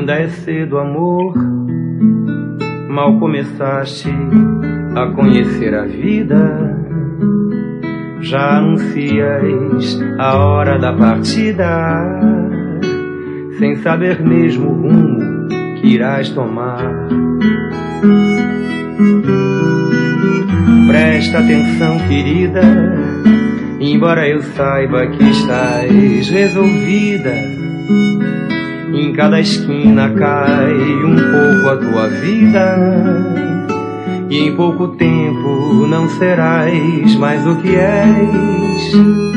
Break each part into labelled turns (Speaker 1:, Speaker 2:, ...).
Speaker 1: Ainda é cedo, amor, mal começaste a conhecer a vida, já anuncias a hora da partida, sem saber mesmo o rumo que irás tomar. Presta atenção, querida, embora eu saiba que estás resolvida, em cada esquina cai um pouco a tua vida, e em pouco tempo não serás mais o que és.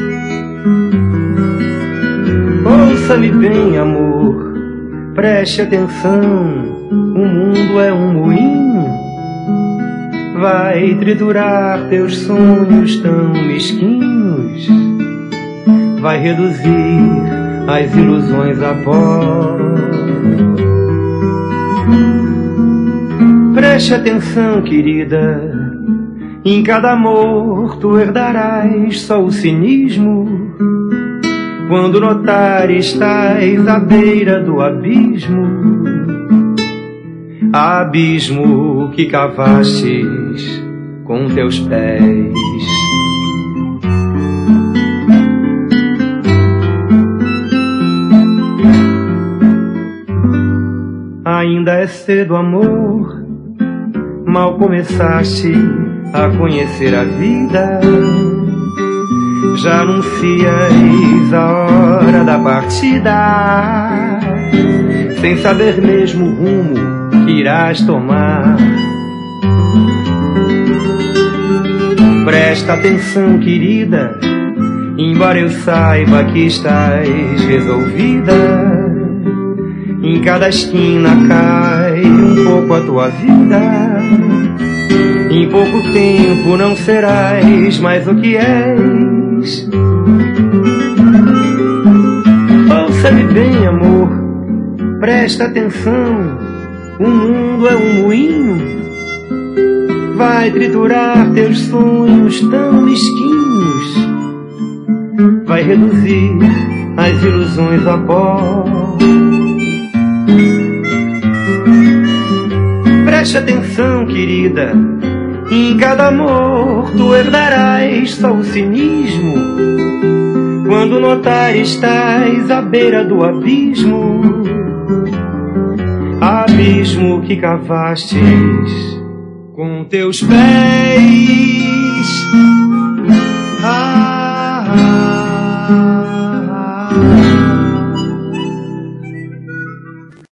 Speaker 1: Ouça-me bem, amor, preste atenção, o mundo é um moinho, vai triturar teus sonhos tão mesquinhos, vai reduzir as ilusões a pó. Preste atenção, querida, em cada amor tu herdarás só o cinismo, quando notar estás à beira do abismo, abismo que cavastes com teus pés. Ainda é cedo, amor, mal começaste a conhecer a vida, já anuncias a hora da partida, sem saber mesmo o rumo que irás tomar. Presta atenção, querida, embora eu saiba que estás resolvida, em cada esquina cai um pouco a tua vida, em pouco tempo não serás mais o que és. Ouça-me bem, amor, presta atenção, o mundo é um moinho, vai triturar teus sonhos tão mesquinhos, vai reduzir as ilusões a pó. Preste atenção, querida, em cada amor tu herdarás só o cinismo, quando notar estás à beira do abismo, abismo que cavastes com teus pés.